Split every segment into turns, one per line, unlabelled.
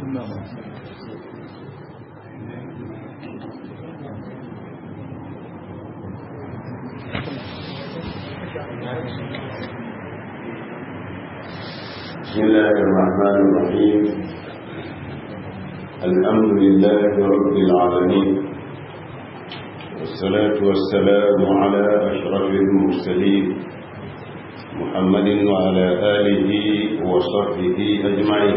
بسم الله الرحمن الرحيم. الحمد لله رب العالمين، والصلاة والسلام على أشرف المرسلين محمد وعلى آله وصحبه أجمعين.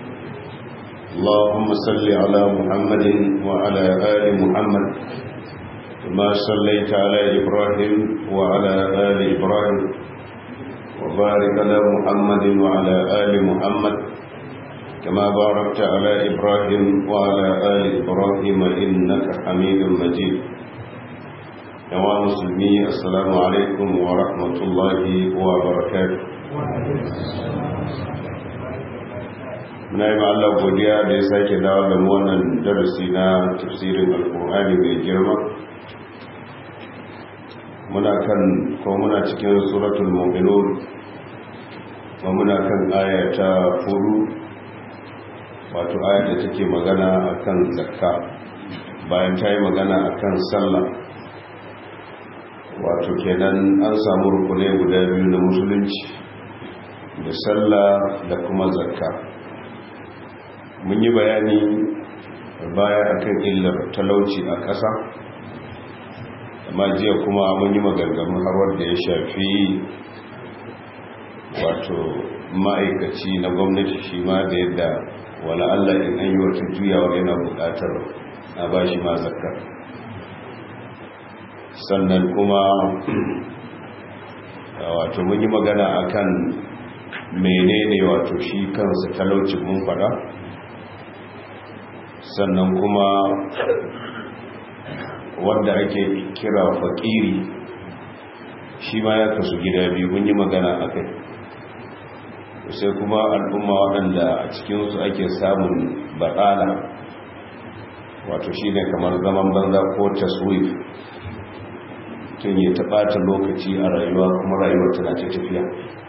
اللهم صل على محمد وعلى آل محمد كما صليت على إبراهيم وعلى آل إبراهيم، وبارك على محمد وعلى آل محمد كما باركت على إبراهيم وعلى آل إبراهيم إنك حميد مجيد. يا مسلمين، السلام عليكم ورحمة الله وبركاته. muna yi Allah godiya da ya sake dawo da mu wannan darasi na tafsirin alkur'ani mai girma. muna cikin suratul mu'minun, kuma muna kan aya ta 4, wato aya da take magana akan zakka bayan ta yi magana akan sallah. wato kenan an samu rukunai guda biyu na musulunci, da sallah da kuma zakka. mun yi bayani baya akan illar talauci a ƙasa, amma jiya kuma mun yi maganganu har wanda ya shafi wato ma'aikaci na gwamnati shi ma da yadda wala Allah in an yi wata juyawa yana buƙatar a ba shi ma zakka. sannan kuma wato mun yi magana akan menene wato shi kansa talauci mun fada. sannan kuma wanda ake kira fakiri shi ma ya kasu gida biyu, mun yi magana akai. sai kuma al'umma waɗanda a cikinsu ake samun batsala, wato shi ne kamar zaman banza ko taswif, tun yi taɓata lokaci a rayuwa kuma rayuwar tana ta tafiya.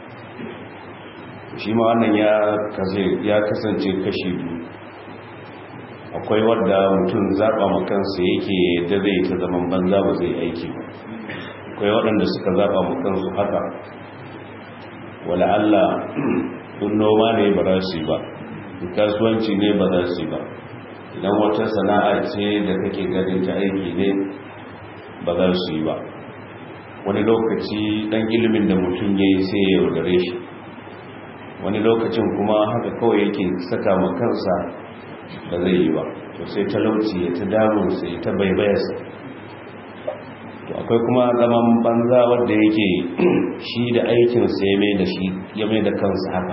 shi ma wannan ya kasance kashi biyu. akwai wadda mutum zaɓa makansa yake da zai ta zaman banza ba zai aiki ba. akwai waɗanda suka zaɓa makansu haka, wala Allah in noma ne ba za su yi ba, in kasuwanci ne ba za su yi ba, idan wata sana'a ce da kake ganin ta aiki ne ba za su yi ba. wani lokaci ɗan ilimin da mutum ya yi sai ya yaudare shi, wani lokacin kuma haka kawai yake saka makansa ba zai yi ba, to sai talauci ya ta damunsa ya ta baibayarsa. to akwai kuma zaman banza wanda yake shi da aikinsa ya mai da kansa haka.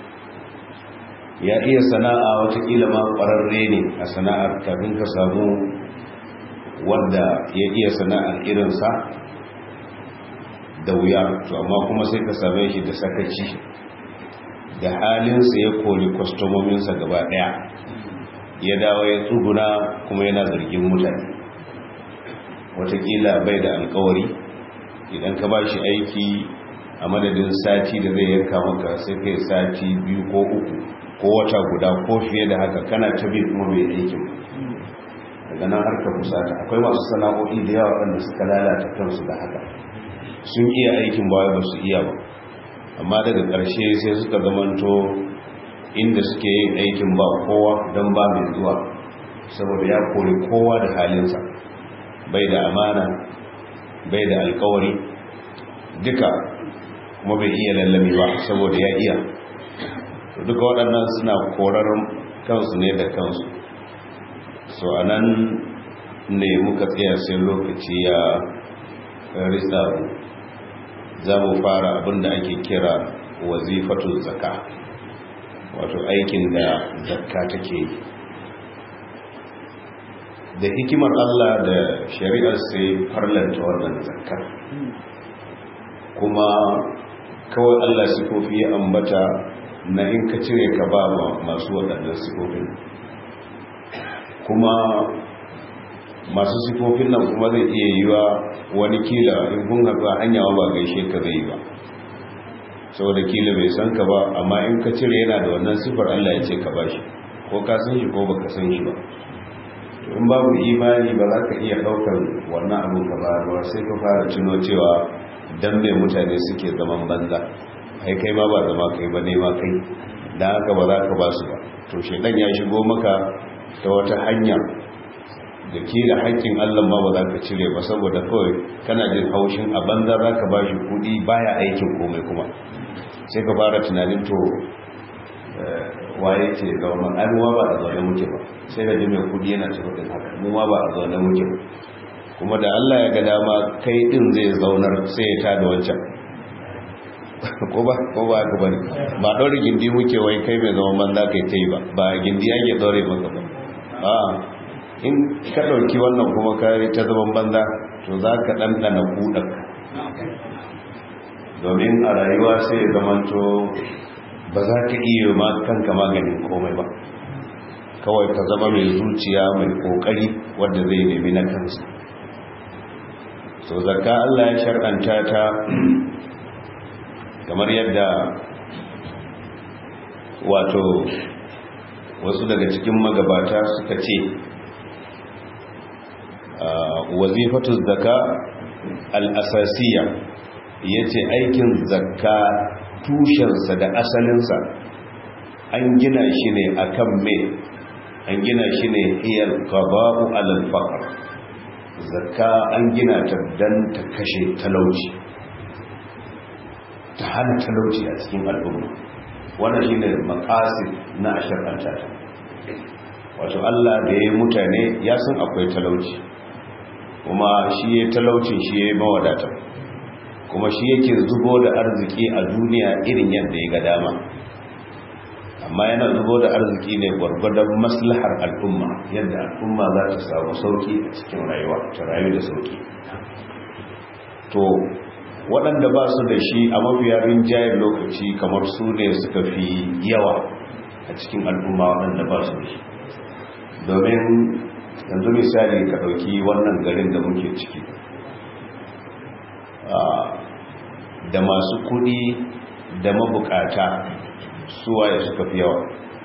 ya iya sana'a, watakila ma ƙwararre ne a sana'ar, kafin ka samu wanda ya iya sana'ar irinsa da wuya. to amma kuma sai ka same shi da sakaci, da halinsa ya koli kwastomominsa gaba ɗaya, ya dawo ya tsuguna kuma yana zargin mutane. watakila bai da alkawari, idan ka ba shi aiki a madadin sati da zai yanka maka sai kai sati 2 ko 3 ko wata guda ko fiye da haka, kana ta bi kuma bai aikin. daga nan har ka fusata. akwai masu sana'o'i da yawa wanda suka lalata kansu da haka, sun iya aikin ba su iya ba, amma daga ƙarshe sai suka zamanto inda suke yin aikin ba kowa don ba mai zuwa, saboda ya kori kowa da halinsa, bai da amana, bai da alkawari duka, kuma bai iya lallami ba saboda ya iya. duka waɗannan suna korar kansu ne da kansu. so anan ne muka tsaya sai lokaci ya ritsa. za mu fara abinda ake kira wazifatul zakka, wato aikin da zakka take yi. da hikimar Allah da shari'ar sai farlanta wannan zakka, kuma kawai Allah sifofi ya ambata na in ka cire ka ba masu waɗannan sifofin, kuma masu sifofin nan kuma zai iya yi wa wani kila in kun haɗu a hanya ba gaishe ka zai yi ba, saboda kila bai san ka ba, amma in ka cire yana da wannan sifar Allah ya ce ka ba shi, ko ka san shi ko baka san shi ba. To in babu imani ba za ka iya ɗaukar wannan abu ka ba sai ka fara tuno cewa dan mai mutane suke zaman banza, ai kai ma ba zama kai ba ne ma kai, dan haka ba za ka ba su ba. To shedan ya shigo maka ta wata hanya da kila haƙƙin Allah ma ba za ka cire ba, saboda kawai kana jin haushin a banza za ka ba shi kuɗi baya aikin komai kuma sai ka fara tunanin to waye ce zaune alwa ba a zaune muke ba, sai da mai kuɗi yana cikin haka mu ma ba a zaune muke ba, kuma da Allah ya ga dama kai din zai zaunar sai ya tada wancan ko ba ka bane ba ɗaure gindi muke wai kai mai zaman banza kai ta yi ba gindi yake ɗaure maka ba. a in ka ɗauki wannan kuma ka ta zaman banza to za ka ɗanɗana kuɗanka, domin a rayuwa sai ya zamanto ba za ka iya ma kanka maganin komai ba, kawai ka zama mai zuciya mai ƙoƙari wadda zai nemi na kansa. so zakka Allah ya shar'anta ta kamar yadda wato wasu daga cikin magabata suka ce wazifatu zakka al-asasiyya, yace aikin zakka tushensa da asalinsa an gina shi ne akan me, an gina shi ne iyal qada'u alal faqr. zakka an gina ta dan ta kashe talauci, ta hana talauci a cikin al'umma. wannan shine maqasid na shar'anta ta. wato Allah da ya yi mutane ya san akwai talauci, kuma shi ya talaucin shi ya mawadata, kuma shi yake zubo da arziki a duniya irin yadda ya ga dama, amma yana zubo da arziki ne gwargwadon maslahar al'umma, yadda al'umma za ta samu sauki a cikin rayuwa, ta rayu da sauki. to waɗanda ba su da shi a mafiya rinjayen lokaci kamar su ne suka fi yawa a cikin al'umma waɗanda ba su da shi. domin yanzu misali ka ɗauki wannan garin da muke ciki, da masu kuɗi da mabukata suwaye suka fi yawa.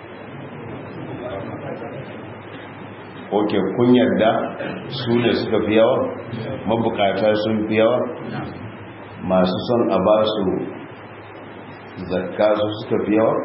ok, kun yarda su ne suka fi yawa, mabukata sun fi yawa, masu son a ba su zakka su suka fi yawa.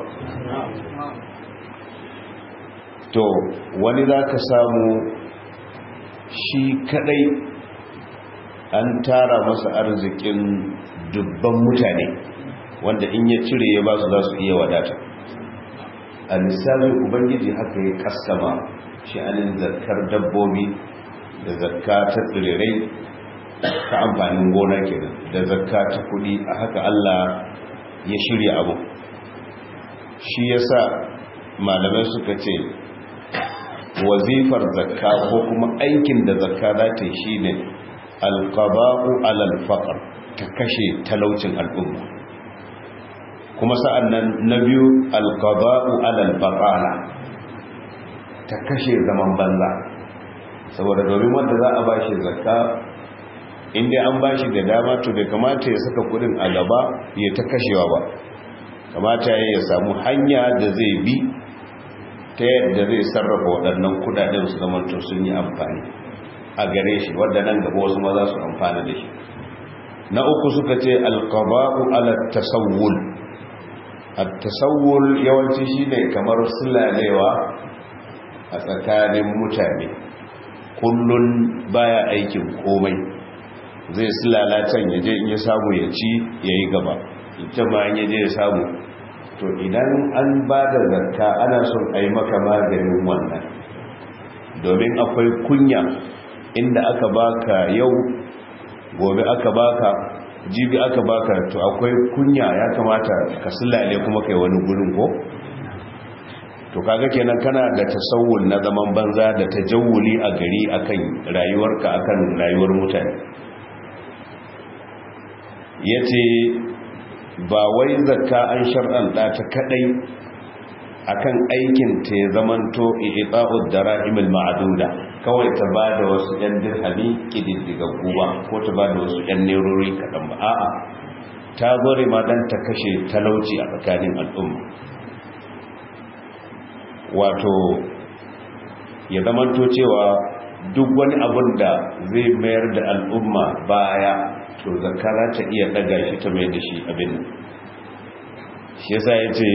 to wani za ka samu shi kadai an tara masa arzikin dubban mutane wanda in ya cire ya ba su za su iya wadata. a misalin ubangiji haka ya kassama sha'anin zakkar dabbobi da zakka ta tsirrai ta amfanin gona kenan da zakka ta kudi, a haka Allah ya shirya abu. shi yasa malamai suka ce wazifar zakka ko kuma aikin da zakka za ta yi shine alqada'u alal faqr, ta kashe talaucin al'umma. kuma sa'annan na biyu alqada'u alal batala, ta kashe zaman banza. saboda domin wanda za a bashi zakka inda an bashi da dama to bai kamata ya saka kudin a gaba ya ta kashewa ba, kamata ya samu hanya da zai bi ta yadda zai sarrafa waɗannan kudaden su zamanto sun yi amfani a gare shi, wadda nan gaba wasu ma za su amfana da shi. na uku suka ce alqaba'u ala tasawwul. at-tasawwul yawanci shine kamar sulalewa a tsakanin mutane, kullun baya aikin komai, zai sulala can yaje in ya samu ya ci yayi gaba, ita ma in yaje ya samu. to idan an ba da zakka ana son a yi maka maganin wannan, domin akwai kunya inda aka baka yau gobe aka baka jibi aka baka, to akwai kunya, ya kamata ka sulale kuma kai wani gurin ko. to kaga kenan kana da tasawul na zaman banza da tajawuli a gari akan rayuwarka, akan rayuwar mutane. yace ba wai zakka an shar'anta ta kadai akan aikin ta ya zamanto i'ta'ud darahimil ma'duda, kawai ta bada wasu ɗan dirhami kididdigaggu ba, ko ta bada wasu ɗan nerori kaɗan ba. a'a, ta zore ma dan ta kashe talauci a tsakanin al'umma. wato ya zamanto cewa duk wani abun da zai mayar da al'umma baya to zakka za ta iya daga shi ta mai da shi abin nan shi yasa ya ce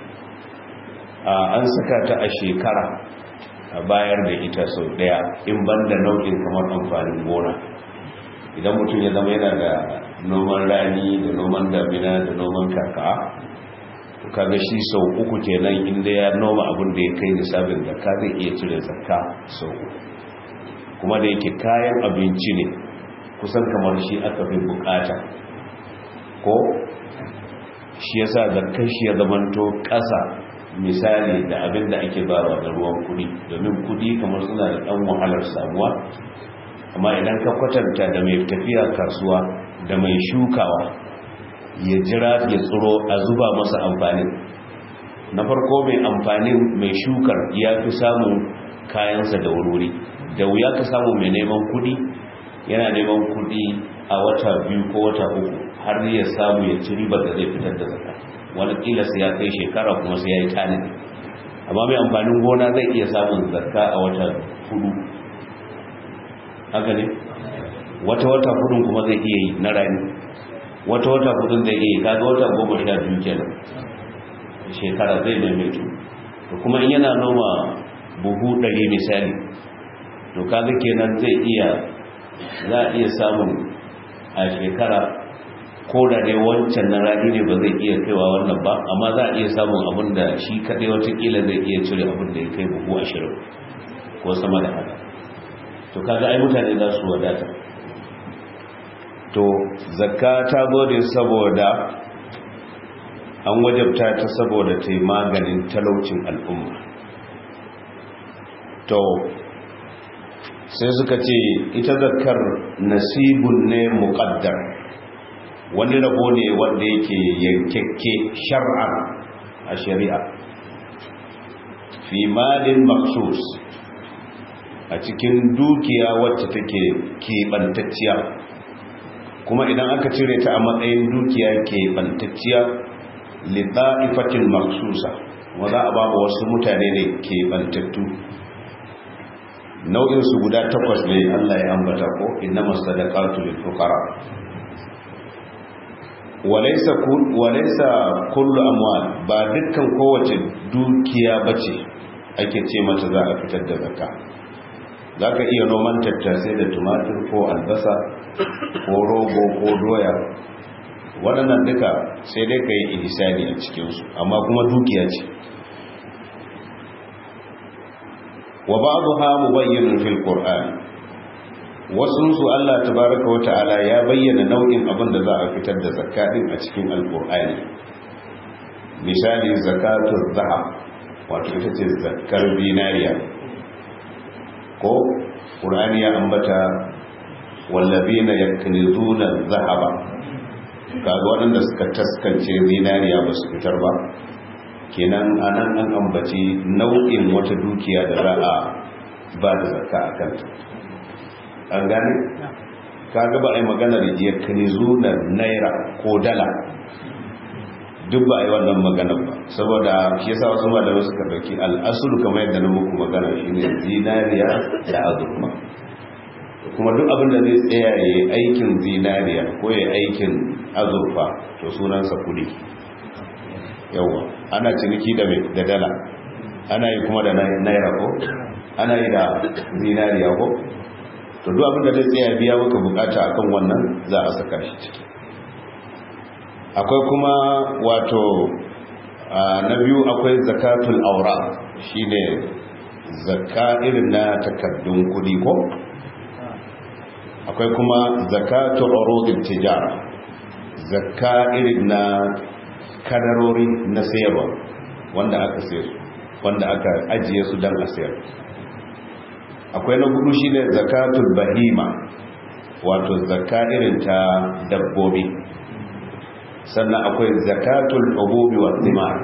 an saka ta a shekara a bayar da ita sau daya in banda nau'in kamar amfanin gona idan mutum ya zama yana da noman rani da noman damina da noman kaka kaga shi sau uku kenan inda ya noma abin da ya kai nisabin zakka zai iya cire zakka sau uku kuma da yake kayan abinci ne kusan kamar shi aka fi bukata ko shi yasa zakkar shi ya zamanto ƙasa misali da abin da ake bawa da ruwan kudi domin kudi kamar suna da ɗan wahalar samuwa amma idan ka kwatanta da mai tafiya kasuwa da mai shukawa ya jira ya tsiro a zuba masa amfanin na farko mai amfanin mai shukar ya fi samun kayansa da wuri da wuya ka samu mai neman kudi yana neman kudi a wata 2 ko wata 3 har ya samu ya ci ribar da zai fitar da zakka wani kila sai ya kai shekara kuma sai ya yi tanadi amma mai amfanin gona zai iya samun zakka a wata 4 haka ne wata 4 kuma zai iya yi na rani wata 4 zai iya yi kaga wata 12 kenan shekara zai maimaitu to kuma in yana noma buhu 100 misali to kaga kenan za a iya samun a shekara ko da dai wancan na rani ne ba zai iya kaiwa wannan ba amma za a iya samun abin da shi kadai watakila zai iya cire abin da ya kai buhu 20 ko sama da haka to kaga ai mutane za su wadata to zakka ta gode saboda an wajabta ta saboda ta yi maganin talaucin al'umma to sai suka ce ita zakkar nasibun ne muqaddar wani rabo ne wanda yake yankekke shar'an a shari'a fi malin maksus a cikin dukiya wacce take keɓantacciya kuma idan aka cire ta a matsayin dukiya keɓantacciya liɗa'ifatin maksusa wanda a ba wasu mutane ne keɓantattu nau'insu guda 8 ne Allah ya ambata ko innamas sadaqatu lil fuqara walaysa kullu amwal ba dukkan kowace dukiya bace ake ce mata za a fitar da zakka zaka iya noman tattasai da tumatir ko albasa ko rogo ko doya waɗannan duka sai dai kai ihsani a cikin su amma kuma dukiya ce wa ba'daha mubayyinun fil qur'an wasunsu Allah tabaraka wa ta'ala ya bayyana nau'in abin da za a fitar da zakka din a cikin alqur'ani misali zakatul zahab wato ita ce zakkar dinariya ko qur'ani ya ambata wallazina yaknizuna zahaba kaga waɗanda suka taskance dinariya ba su fitar ba kenan anan an ambaci nau'in wata dukiya da za a ba da zakka a kanta an gane kaga ba a yi maganar yaknizuna naira ko dala duk ba a yi wannan maganar ba saboda shi yasa wasu malamai suka dauki al'asulu kamar yadda na muku magana shine zinariya da azurfa kuma duk abin da zai tsaya ya yi aikin zinariya ko ya yi aikin azurfa to sunansa kudi yawa ana ciniki da dala ana yi kuma da naira ko ana yi da zinariya ko to duk abin da zai tsaya biya maka bukata akan wannan za a saka shi ciki akwai kuma wato na biyu akwai zakatul aura shine zakka irin na takaddun kudi ko akwai kuma zakatul urudit tijara zakka irin na kadarori na sayarwa wanda aka sayar wanda aka ajiye su dan a sayar akwai na hudu shine zakatul bahima wato zakka irin ta dabbobi sannan akwai zakatul hububi wa thimar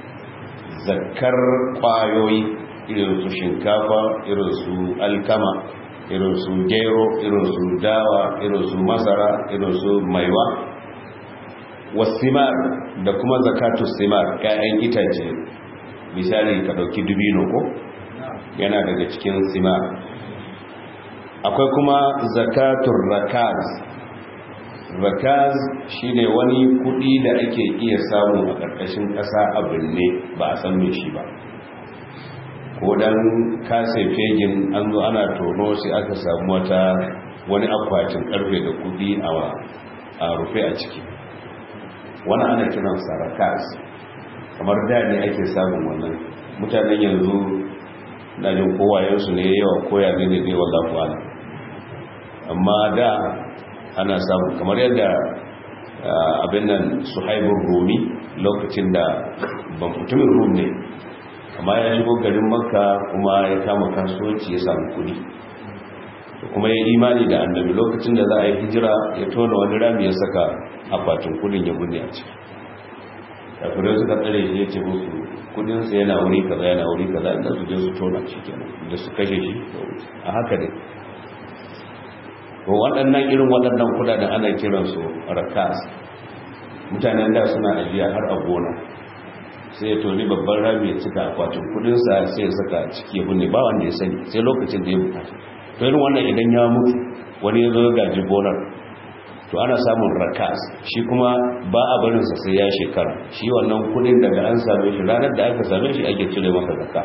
zakkar kwayoyi irin su shinkafa irin su alkama irin su gero irin su dawa irin su masara irin su maiwa wasimar da kuma zakatul simar ƴaƴan itace misali ka dauki dubino ko yana daga cikin sima. Akwai kuma zakatul rakaz. Rakaz shine wani kudi da ake iya samu a karkashin kasa a binne ba a san me shi ba, ko dan kase fegin an zo ana tono sai aka samu wani akwatin karfe da kudi a rufe a ciki, wani ana kiran sa rakaz. Kamar da ne ake samun wannan. Mutanen yanzu na jin kowayensu ne yawa koya ne ne wallahu a'lam, amma da ana samu kamar yadda abin nan Suhaibur Rumi lokacin da ban mutumin Rum ne amma ya shigo garin Makka kuma ya kama kasuwanci ya samu kudi kuma ya imani da annabi. Lokacin da za a yi hijira ya tona wani rami ya saka akwatin kudin ya bunne a ciki. kafirai suka tsare shi ya ce musu kudinsa yana wuri kaza yana wuri kaza inda su je su tona shi kenan da su kashe shi a haka dai. to waɗannan irin waɗannan kudaden ana kiransu rakas. mutanen da suna ajiya har a gona, sai ya toni babban rami ya cika akwatin kudinsa sai ya saka ciki ya bunne ba wanda ya sani sai lokacin da ya bukata. to irin wannan idan ya mutu wani ya zo ya gaji gonar to ana samun rakas, shi kuma ba a barinsa sai ya shekara. shi wannan kudin daga an same shi ranar da aka same shi ake cire masa zakka.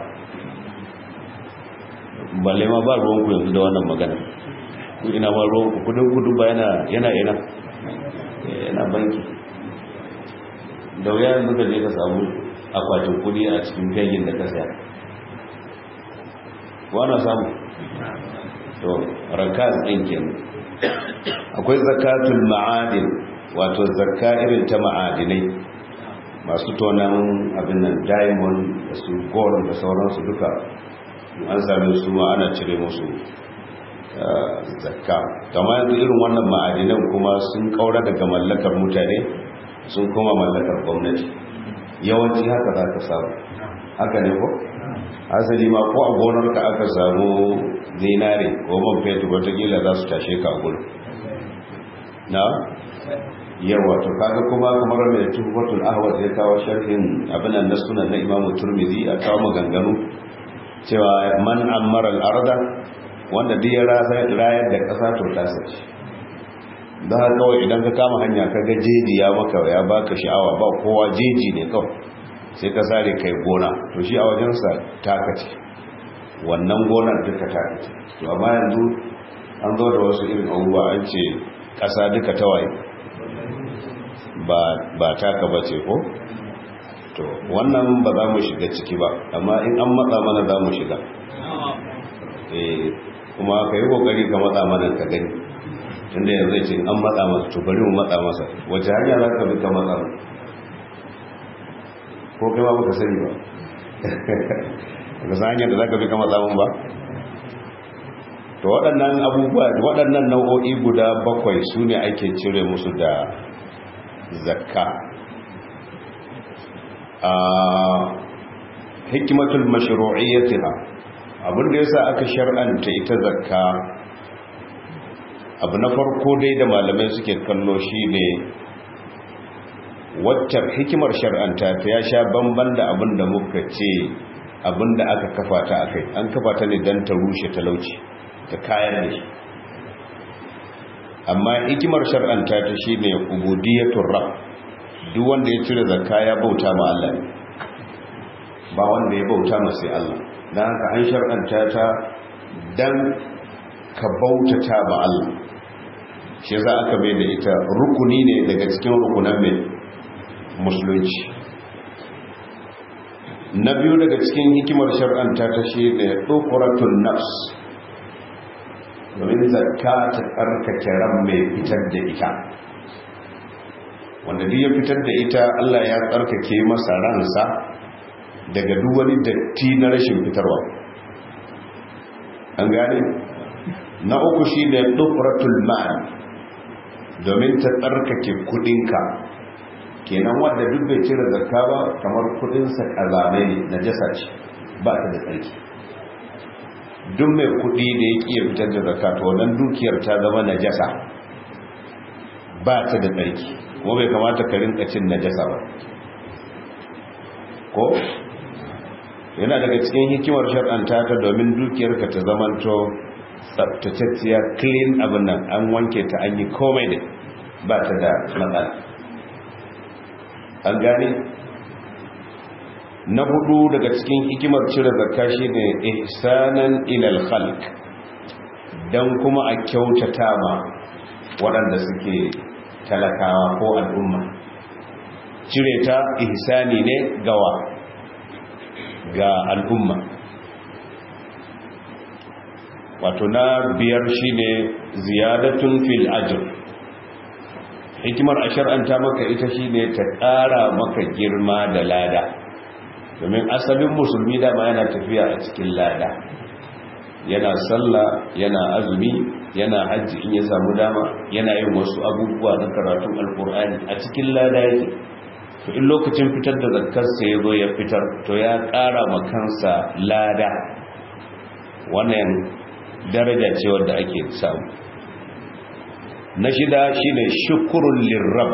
balle ma ba ruwanku yanzu da wannan magana, ku ina ma ruwanku kudin kudu ba yana banki. da wuya yanzu ka je ka samu akwatin kudi a cikin fegin da ka saya, wana samu. to rakas ɗin kenan. akwai zakatul ma'adin, wato zakka irin ta ma'adinai masu tonan abin nan diamond da su gold da sauransu duka an same su ma ana cire musu zakka. kamar yanzu irin wannan ma'adinan kuma sun kaura daga mallakar mutane sun koma mallakar gwamnati, yawanci haka za ka samu. haka ne ko asali ma ko a gonarka aka samu zinare ko man fetur watakila za su tashe ka a gurin na yawa. to kaga kuma kamar mai tuhfatul ahwaz ya kawo sharhin abinan na sunan na Imam Turmizi a kawo maganganu cewa man ammara al-arda, wanda duk ya rayar da kasa to ta sace. da haka kawai idan ka kama hanya ka ga jeji ya maka ya baka sha'awa, ba kowa jeji ne kawai sai ka sare kai gona, to shi a wajensa taka ce, wannan gonar duka taka ce. to amma yanzu an zo da wasu irin abubuwa an ce ƙasa duka tawaye ba taka ba ce ko. to wannan ba za mu shiga ciki ba, amma in an matsa mana za mu shiga. kuma ka yi kokari ka matsa mana ka gani, tunda yanzu ya ce an matsa masa to bari mu matsa masa. wace hanya za ka bi ka matsa mu, ko kai ba baka sani ba ka san hanyar da za ka bi ka matsa mun ba. to waɗannan abubuwa, waɗannan nau'o'i guda 7 su ne ake cire musu da zakka. hikimatul mashru'iyyatiha, abinda yasa aka shar'anta ita zakka, abu na farko dai da malamai suke kallo shine wacce hikimar shar'anta ta ya sha bamban da abinda muka ce abinda aka kafa ta akai. an kafa ta ne don ta rushe talauci ta kayar da shi, amma hikimar shar'anta ta shine ubudiyatur rabb. duk wanda ya cire zakka ya bauta ma Allah ne, ba wanda ya bauta ma sai Allah. dan haka an shar'anta ta dan ka bautata ma Allah, shi za aka mai da ita rukuni ne daga cikin rukunan mai musulunci. na biyu daga cikin hikimar shar'anta ta shi ne tuqratun nafs, domin zakka ta tsarkake ran mai fitar da ita. wanda duk ya fitar da ita Allah ya tsarkake masa ransa daga duk wani datti na rashin fitarwa. an gane. na uku shi ne tuqratul mal, domin ta tsarkake kudinka. kenan wanda duk bai cire zakka ba kamar kudinsa kazame ne, najasa ce, ba ta da tsarki. duk mai kudi da ya kiya fitar da zakka to wannan dukiyar ta zama najasa, ba ta da tsarki, kuma bai kamata ka rinka cin najasa ba ko. yana daga cikin hikimar shar'anta ta domin dukiyarka ta zamanto tsabtacciya clean abin nan an wanke ta an yi komai da ba ta da matsala an gane. na hudu daga cikin hikimar cire zakka shine ihsanan ilal khalq dan kuma a kyautata ma waɗanda suke talakawa ko al'umma. cire ta ihsani ne gawa ga al'umma. wato na biyar shine ziyadatun fil ajr. hikimar a shar'anta maka ita shine ta ƙara maka girma da lada, domin asalin musulmi dama yana tafiya a cikin lada, yana sallah yana azumi yana hajji in ya samu dama, yana yin wasu abubuwa na karatun alkur'ani a cikin lada yake. to in lokacin fitar da zakkarsa ya zo ya fitar, to ya ƙara makansa lada. wannan daraja ce wadda ake samu. na shida shine shukrun lirrab,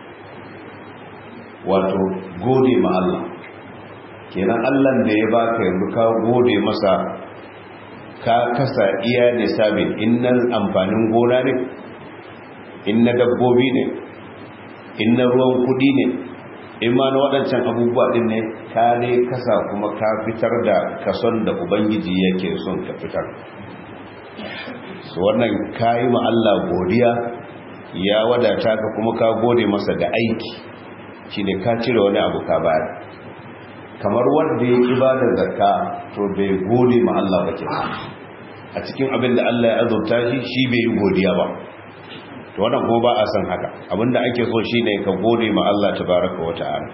wato gode ma Allah. kenan Allah da ya baka yanzu ka gode masa, ka kasa iya nisabin innan amfanin gona ne, inna dabbobi ne, inna ruwan kudi ne, in ma na waɗancan abubuwa ɗin ne, ka ne kasa kuma ka fitar da kason da ubangiji yake son ka fitar. so wannan kayi ma Allah godiya, ya wadata ka kuma ka gode masa da aiki, shine ka cire wani abu ka bayar. kamar wanda ya ibada zakka to bai gode ma Allah ba kenan, a cikin abin da Allah ya azurta shi bai yi godiya ba. to wannan kuma ba a san haka. abinda ake so shine ka gode ma Allah tabaraka wa ta'ala.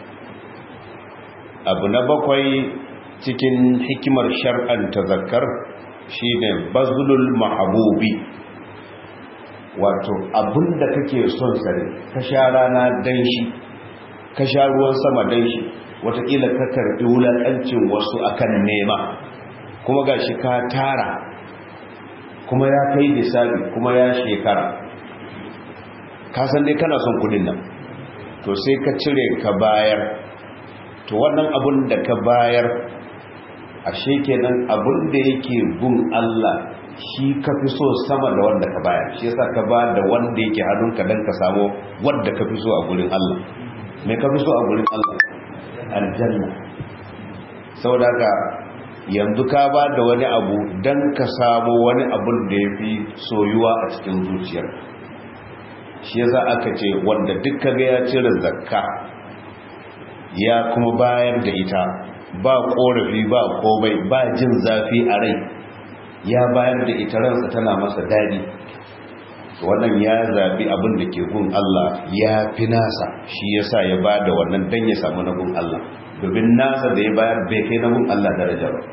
abu na bakwai cikin hikimar shar'anta zakkar shine bazlul mahbubi, wato abinda kake son sare, ka sha rana dan shi, ka sha ruwan sama dan shi, watakila ka karbi wulakancin wasu akan nema, kuma gashi ka tara, kuma ya kai nisabi, kuma ya shekara, ka san dai kana son kudin nan, to sai ka cire ka bayar. to wannan abun da ka bayar, ashe kenan abun da yake gun Allah shi ka fi so sama da wanda ka bayar. shi yasa ka ba da wanda yake hannunka dan ka samu wanda ka fi so a gurin Allah. me ka fi so a gurin Allah? aljanna. saboda haka yanzu ka ba da wani abu dan ka samu wani abun da ya fi soyuwa a cikin zuciyar. shi yasa aka ce wanda duk kaga ya cire zakka ya kuma bayar da ita, ba korafi ba komai, ba jin zafi a rai, ya bayar da ita ransa tana masa dadi, wannan ya zabi abin da ke gun Allah ya fi nasa. shi yasa ya ba da wannan dan ya samu na gun Allah, domin nasa da ya bayar bai kai na gun Allah daraja ba.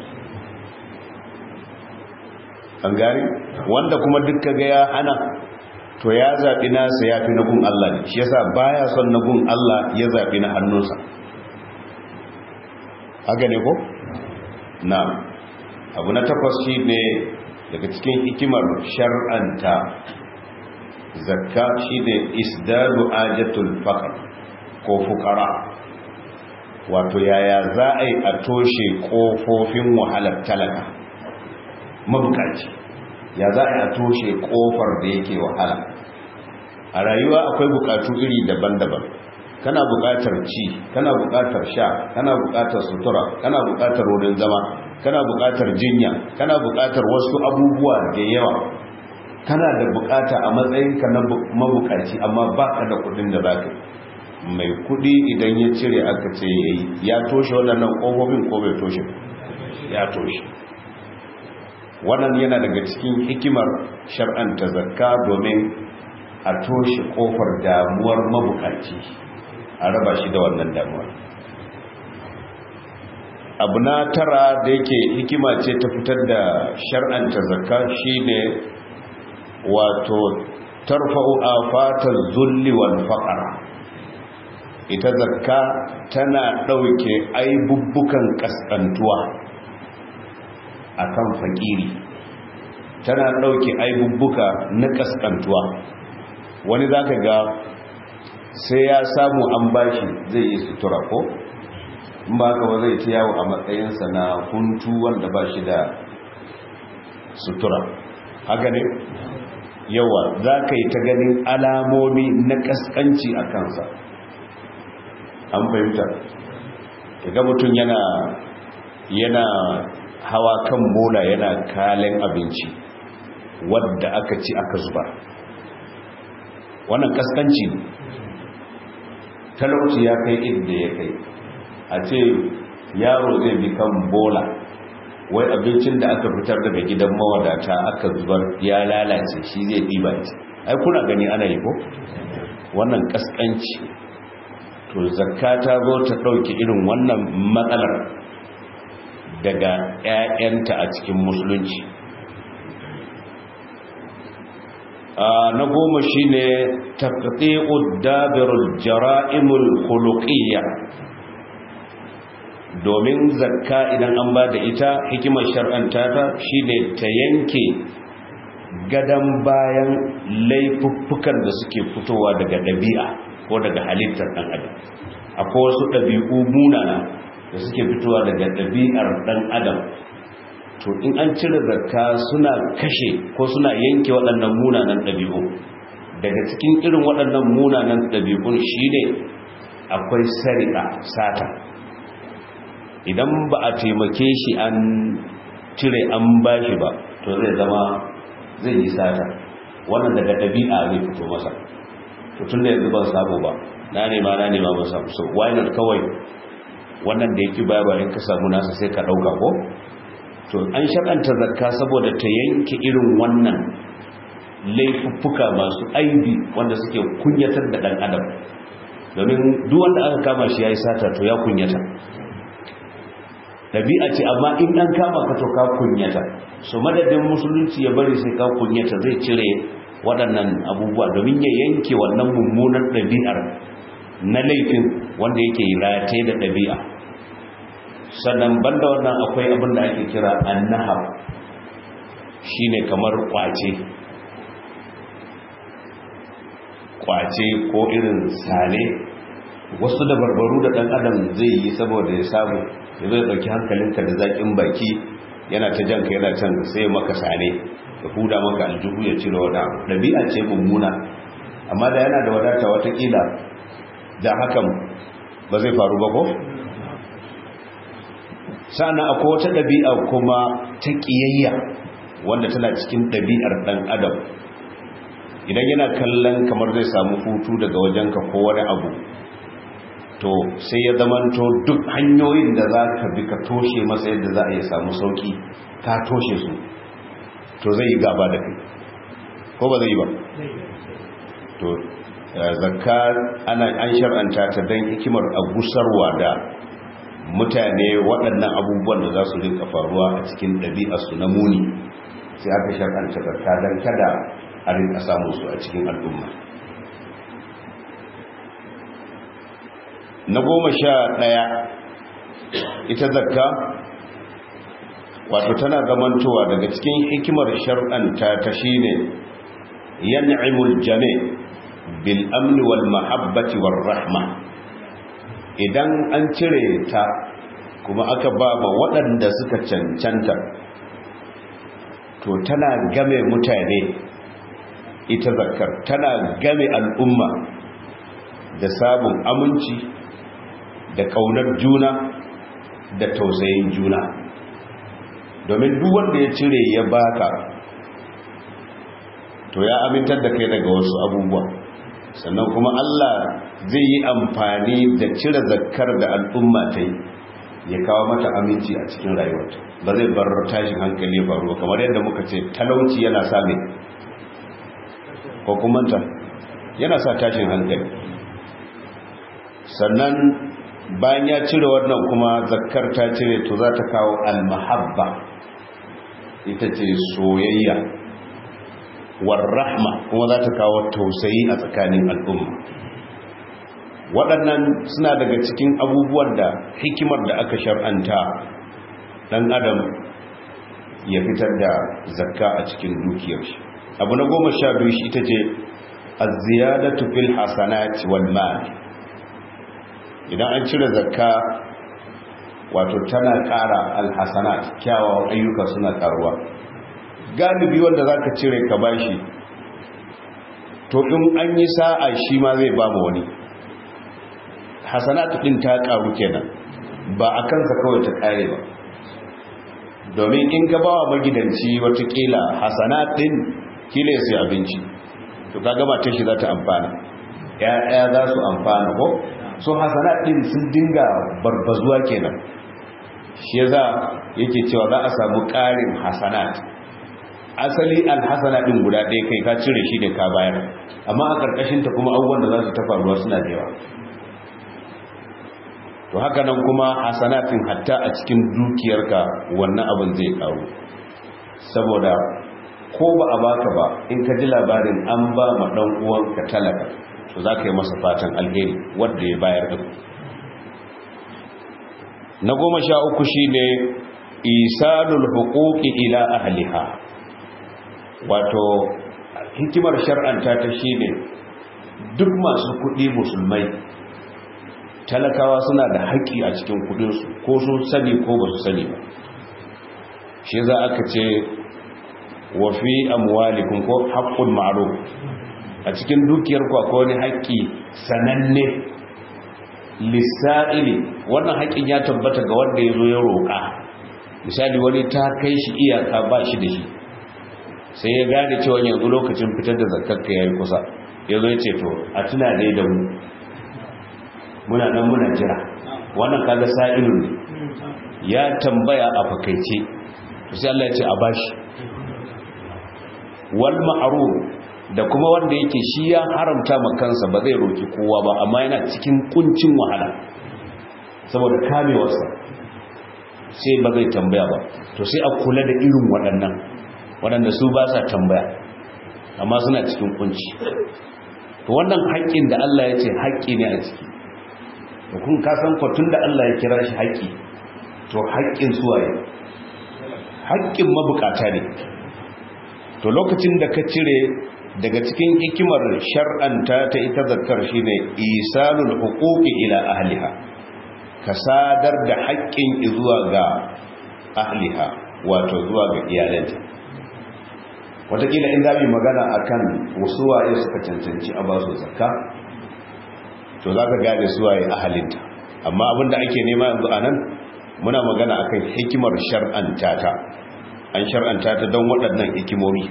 an gari wanda kuma duk kaga ya hana, to ya zabi nasa ya fi na gun Allah ne. shi yasa baya son na gun Allah, ya zabi na hannunsa. haka ne ko? na abu na takwas shi ne daga cikin hikimar shar'anta zakka shi ne isdadu ajatul faqr ko fuqara, wato yaya za a yi a toshe kofofin wahalar talaka mabukaci, ya za a yi a toshe kofar da yake wahala. a rayuwa akwai bukatu iri daban-daban, kana buƙatar ci, kana buƙatar sha, kana buƙatar sutura, kana buƙatar wurin zama, kana buƙatar jinya, kana buƙatar wasu abubuwa da yawa. kana da buƙata a matsayinka na mabukaci, amma baka da kuɗin da zaka. mai kuɗi idan ya cire aka ce yayi, ya toshe waɗannan ƙofofin ko bai toshe? ya toshe. wannan yana daga cikin hikimar shar'anta zakka, domin a toshe ƙofar damuwar mabukaci, a raba shi da wannan damuwa. abu na tara da yake hikima ce ta fitar da shar'anta zakka shine wato tarfa'u afatal zulli wal faqr. ita zakka tana dauke aibubbukan kaskantuwa akan fakiri, tana dauke aibubbuka na kaskantuwa. wani zaka ga sai ya samu an bashi zai yi sutura ko ba ka ba zai ta yawo a matsayinsa na huntu wanda ba shi da sutura. Haka ne yawa za ka yi ta ganin alamomi na kaskanci a kansa. An fahimta ga mutum yana hawa kan bola yana kalen abinci wadda aka ci aka zuba. Wannan kaskanci ne. Talauci ya kai inda ya kai a ce yaro zai bi kan bola, wai abincin da aka fitar daga gidan mawadata aka zubar ya lalace shi zai ɗiba ce. Ai kuna gani ana yi ko? Wannan kaskanci. To zakka ta zo ta ɗauki irin wannan matsalar daga 'ya'yanta a cikin musulunci. Na goma shi ne taqti'ud dabirul jara'imul khuluqiyya. Domin zakka idan an ba da ita, hikimar shar'anta ta shine ta yanke gadan bayan laifuffukan da suke fitowa daga ɗabi'a ko daga halittar ɗan adam. Akwai wasu ɗabi'u munana da suke fitowa daga ɗabi'ar ɗan adam, to in an cire zakka suna kashe ko suna yanke waɗannan munanan ɗabi'u. Daga cikin irin waɗannan munanan ɗabi'un shine akwai sariqa, sata. Idan ba a taimake shi an cire an bashi ba, to zai yi sata. Wannan daga ɗabi'a zai fito masa. To tun da yanzu ban samu ba, na nema ban samu, so why not kawai wannan da yake baya bayan ka samu nasa sai ka ɗauka ko? To an shakanta zakka saboda ta yanke irin wannan laifuffuka masu aibi wanda suke kunyatar da ɗan adam. Domin duk wanda aka kama shi ya yi sata to ya kunyata. Ɗabi'a ce, amma in an kama ka to ka kunyata. So madadin musulunci ya bari sai ka kunyata, zai cire waɗannan abubuwa domin ya yanke wannan mummunar ɗabi'ar na laifin wanda yake rataye da ɗabi'a. Sannan banda wannan akwai abin da ake kira annahab, shine kamar kwace ko irin sane, wasu da barbaru da ɗan adam zai yi saboda ya samu ya zai ɗauki hankalinka da zaƙin baki, yana ta janka yana can sai maka sane ya huda maka aljihu ya cire wata ɗabi'a ce mummuna. Amma da yana da wadata watakila da hakan ba zai faru ba ko? Sannan akwai wata ɗabi'a kuma ta ƙiyayya wanda tana cikin ɗabi'ar ɗan adam. Idan yana kallon kamar zai samu hutu daga wajenka ko wani abu, to sai ya zamanto duk hanyoyin da za ka bi ka toshe masa yadda za a yi samu sauki ka toshe su, to zai yi gaba da kai ko ba zai yi ba? To zakka an shar'anta ta don hikimar a gusarwa da mutane waɗannan abubuwan da za su rinka faruwa a cikin ɗabi'arsu na muni, sai aka shar'anta zakka don kada a rinka samun su a cikin al'umma. Na 11 ita zakka wato tana zamantowa daga cikin hikimar shar'anta ta shine yan'imul jami' bil amni wal mahabbati war rahma. Idan an cire ta kuma aka ba waɗanda suka cancanta, to tana game mutane, ita zakkar tana game al'umma da sabon aminci da kaunar juna da tausayin juna. Domin duk wanda ya cire ya baka, to ya amintar da kai daga wasu abubuwa, sannan kuma Allah zai yi amfani da cire zakkar da al'umma ta yi ya kawo mata aminci a cikin rayuwarta. Ba zai bar tashin hankali ya faruwa, kamar yadda muka ce talauci yana sa mai ko kuma yana sa tashin hankali. Sannan bayan ya cire wannan kuma zakkar ta cire, to za ta kawo almahabba, ita ce soyayya, war rahma kuma za ta kawo tausayi a tsakanin al'umma. Waɗannan suna daga cikin abubuwan da hikimar da aka shar'anta ɗan adam ya fitar da zakka a cikin dukiyar shi. Abu na 12 shi ita ce az-ziyadatu fil hasanati wal mal. Idan an cire zakka wato tana ƙara alhasanat, kyawawan ayyuka suna ƙaruwa. Galibi wanda za ka cire ka bashi, to in an yi sa'a shi ma zai ba ma wani. Hasanat ɗin ta ƙaru kenan, ba a kansa kawai ta ƙare ba. Domin in ka ba wa magidanci watakila hasanat ɗin kila ya sai abinci, to ka gama ta shi za ta amfana, ‘ya'ya za su amfana ko? So hasanat ɗin sun dinga barbazuwa kenan. Shi za yake cewa za a samu ƙarin hasanat. Asali alhasana ɗin guda ɗaya kai ka cire shi da ka bayar, amma a ƙarƙashinta kuma abubuwan da za su tafa ruwa suna da yawa. To haka nan kuma hasanatin hatta a cikin dukiyarka wannan abin zai ƙaru, saboda ko ba a baka ba in ka ji labarin an ba ma ɗan uwanka talaka, to za ka yi masa fatan alheri wanda ya bayar ɗin. Na 13 shi ne isalul huquqi ila ahliha, wato hikimar shar'anta ta shi ne duk masu kuɗi musulmai, talakawa suna da haƙƙi a cikin kuɗinsu, ko sun sani ko ba su sani ba. Shi za aka ce wa fi amwalikum ko haqqul ma'ruf, a cikin dukiyar ku akwai wani haƙƙi sananne lisa'ili. Wannan haƙƙin ya tabbata ga wanda ya zo ya roƙa. Misali wani ta kai shi iyaka ba shi da shi, sai ya gane cewa yanzu lokacin fitar da zakarka ya yi kusa, ya zo ya ce to a tuna dai da mu, muna nan muna jira. Wannan kaga sa'ilun ne, ya tambaya a fakaice, sai Allah ya ce a bashi. Wal ma'ruf, da kuma wanda yake shi ya haramta ma kansa ba zai roki kowa ba, amma yana cikin kuncin wahala saboda kamewarsa, sai ba zai tambaya ba. To sai a kula da irin waɗanda su ba sa tambaya amma suna cikin kunci. To wannan haƙƙin da Allah ya ce haƙƙi ne a ciki, da kun kasan kwatun da Allah ya kira shi haƙƙi, to haƙƙin suwaye? haƙƙin mabukata ne. To lokacin da ka cire daga cikin hikimar shar'anta ta ita zakar shine isalul huquqi ila ahliha, ka sadar da haƙƙin zuwa ga ahliha, wato zuwa ga iyalanta. Wataƙila in za mu magana akan wasu waye suka cancanci a basu zakka, to za ka gane suwaye ahalinta. Amma abinda ake nema yanzu a nan muna magana akan hikimar shar'anta ta. An shar'anta ta don waɗannan hikimomi.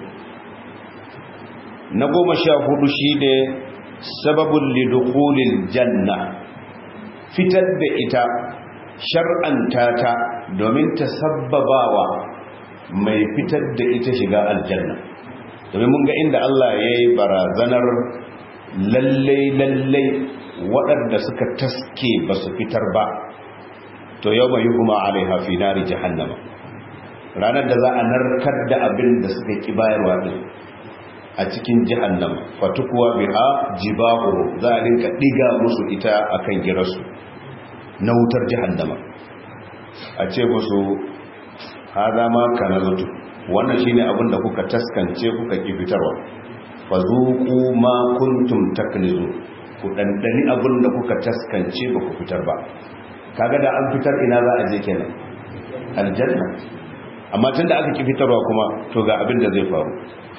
Na 14 shi ne sababin lidukulil janna, fitar da ita shar'anta ta domin ta sabbabawa mai fitar da ita shiga aljanna. Domin mun ga inda Allah ya yi barazanar lallai waɗanda suka taske ba su fitar ba, to yau mai hukuma alaiha fi nari jahannama, ranar da za a narkar da abin da suka ki bayarwa din a cikin jahannama. Fatukuwa biha jibahu, za a rinka diga musu ita akan girarsu na wutar jahannama, a ce musu hada ma kanazatu, wannan shine abin da kuka taskance kuka ki fitarwa, fazuqu ma kuntum taknizu, ku dandani abin da kuka taskance ba ku fitar ba. Kaga da an fitar ina za a je kenan? Aljanna. Amma tunda aka ki fitarwa kuma, to ga abin da zai faru.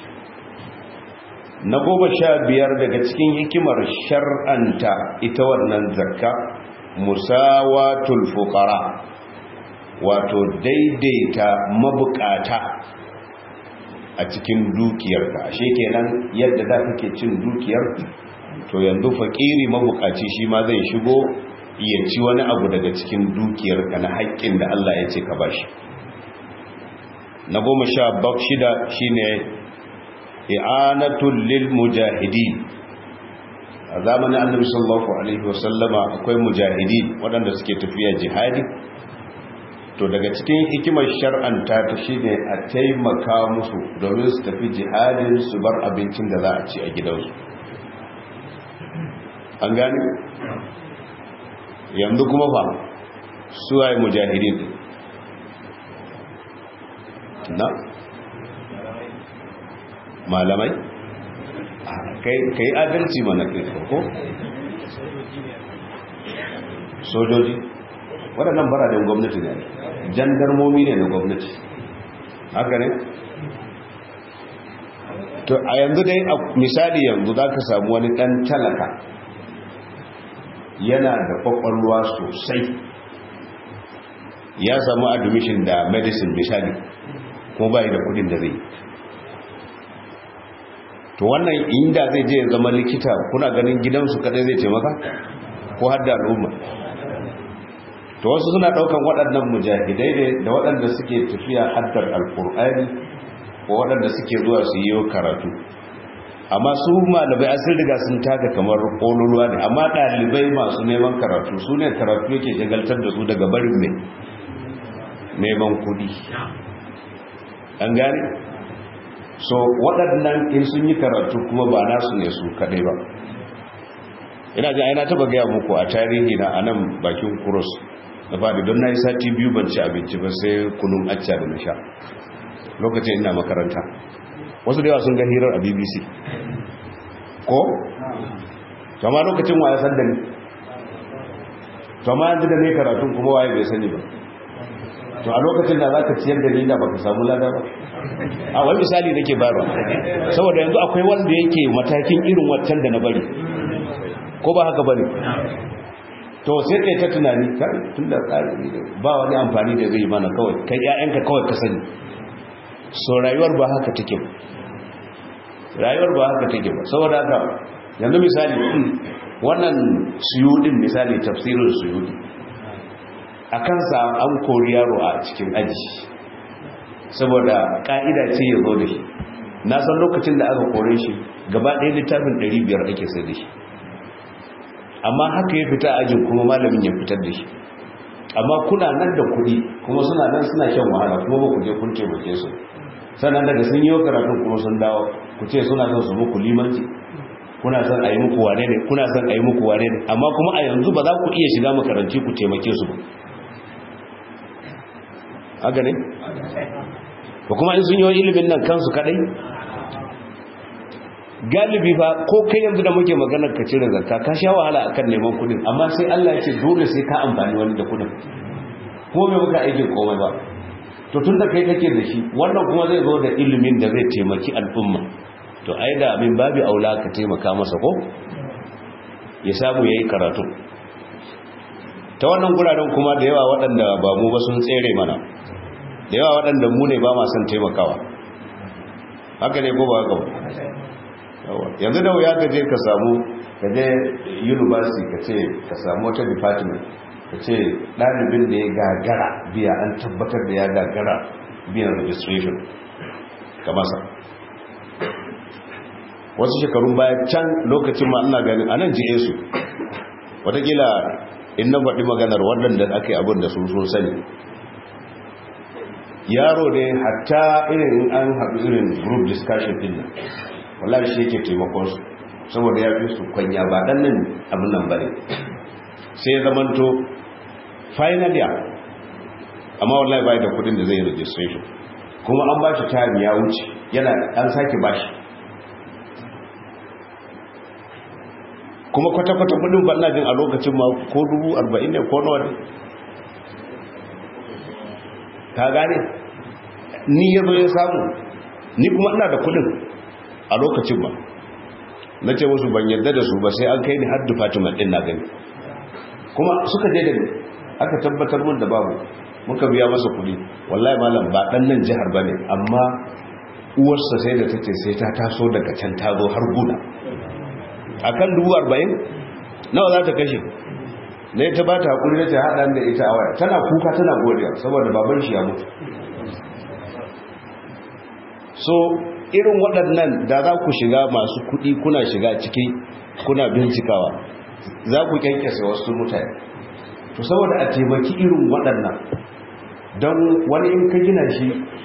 Na 15 daga cikin hikimar shar'anta ita wannan zakka, musawatul fuqara, wato daidaita mabukata a cikin dukiyarka. Ashe kenan yadda da kake cin dukiyar, to yanzu fakiri mabukaci shi ma zai shigo ya ci wani abu daga cikin dukiyarka na haƙƙin da Allah ya ce ka bashi. Na 16 shine i'anatul lil mujahidin. A zamanin Annabi sallallahu alaihi wasallama akwai mujahidin waɗanda suke tafiya jihadi. To daga cikin hikimar shar'anta ta shine a taimaka musu domin su tafi jihadin, su bar abincin da za a ci a gidansu. An gane? Yanzu kuma fa suwaye mujahidin na malamai? Kai adalci mana kai ko sojoji. waɗannan baraden gwamnati ne, jandarmomi ne na gwamnati, haka ne? To a yanzu dai misali yanzu za ka samu wani ɗan talaka yana da ƙwaƙwalwa sosai, ya samu admission da medicine misali, kuma bai da kudin da zai. To wannan inda zai je zama likita, kuna ganin gidansu kadai zai taimaka ko har da al'umma? To wasu suna daukan waɗannan mujahidai da waɗanda suke tafiya haddar alkur'ani ko waɗanda suke zuwa su yi karatu, amma su malamai sun riga sun taka kamar kololuwa ne, amma ɗalibai masu neman karatu su ne karatu yake shagaltar da su daga barin mai neman kudi. An gane? So waɗannan in sun yi karatu kuma ba nasu ne su kaɗai ba. Ina ji aina taba gaya muku a tarihi na anan bakin kuros na faɗi don na yi sati 2 ban ci abinci ba sai kunun acca da na sha lokacin ina makaranta. Wasu da yawa sun ga hirar a BBC ko? Kama lokacin wa ya san da ni, kama yanzu da ne karatun kuma waye bai sani ba. To a lokacin da za ka ciyar da ni da baka samu lada ba. A wani misali nake bayarwa, saboda yanzu akwai wanda yake matakin irin waccan da na bari, ko ba haka bane? To sai kai ta tunani kai tunda tsari ba wani amfani da zai mana, kawai kai ƴaƴanka kawai ka sani. So rayuwar ba haka take ba, rayuwar ba haka take ba. Saboda haka yanzu misali wannan suyudin, misali tafsirin suyudi, a kansa an kori yaro a cikin aji saboda ka'ida ce ya zo da shi. Na san lokacin da aka kore shi gaba ɗaya littafin 500 ake sai da shi, amma haka ya fita ajin kuma malamin ya fitar da shi. Amma kuna nan da kuɗi kuma suna nan suna shan wahala kuma ba ku je kun taimake su, sannan daga sun yi karatun kuma sun dawo ku ce suna son su muku limanci, kuna son a yi muku wane ne, kuna son a yi muku wane ne, amma kuma a yanzu ba za ku iya shiga makaranci ku taimake su ba. Haka ne? Ba kuma in sun yi ilimin nan kansu kadai? Galibi fa ko kai yanzu da muke maganar ka cire zakka ka sha wahala akan neman kudin, amma sai Allah ya ce dole sai ka amfani wani da kudin, ko me muka aikin komai ba. To tunda kai kake da shi, wannan kuma zai zo da ilimin da zai taimaki al'umma, to ai da min babu aula ka taimaka masa ko ya samu yayi karatu. Ta wannan guraren kuma da yawa waɗanda ba mu ba sun tsere mana, da yawa waɗanda mu ne ba ma son taimakawa. Haka ne ko ba haka ba? Yanzu da wuya ka je university ka ce ka samu wata department ka ce ɗalibin da ya gagara biya, an tabbatar da ya gagara biyan registration ka masa. Wasu shekarun baya can lokacin ma ina ganin a nan jiye su watakila in na faɗi maganar waɗanda aka yi abin da sun sani. Yaro ne hatta irin an haɗu irin group discussion din nan wallahi shi yake taimakon su saboda ya fi su kwanya ba dan nan abin nan bane, sai ya zamanto final year amma wallahi bai da kudin da zai yi registration, kuma an bashi time ya wuce, yana an sake bashi, kuma kwata-kwata kudin ba ina jin a lokacin ma ko 40,000 ne ko nawa ne, ka gane? Ni yazo ya samu, ni kuma ina da kudin a lokacin ba, na ce musu ban yadda da su ba sai an kai ni har department din na gani, kuma suka je da ni aka tabbatar mun da babu, muka biya masa kudi. Wallahi malam ba dan nan jihar bane, amma uwarsa sai da tace sai ta taso daga can ta zo har guna akan 40,000 nawa za ta kashe ne, ta ba ta hakuri nace haɗa da ita a waya, tana kuka tana godiya saboda baban shi ya mutu. So irin waɗannan da za ku shiga masu kuɗi, kuna shiga ciki kuna bincikawa, za ku kyankyasa wasu mutane. To saboda a taimaki irin waɗannan, don wani in ka gina shi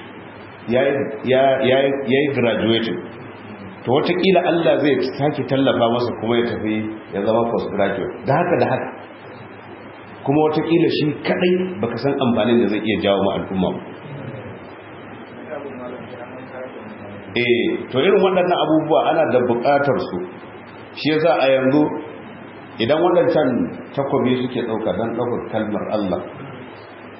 ya yi graduating, to watakila Allah zai sake tallafa masa kuma ya tafi ya zama postgraduate, da haka kuma watakila shi kadai baka san amfanin da zai iya jawo ma al'umma. To irin waɗannan abubuwa ana da buƙatar su, shi yasa a yanzu idan waɗancan takobi suke ɗauka don ɗaukar kalmar Allah,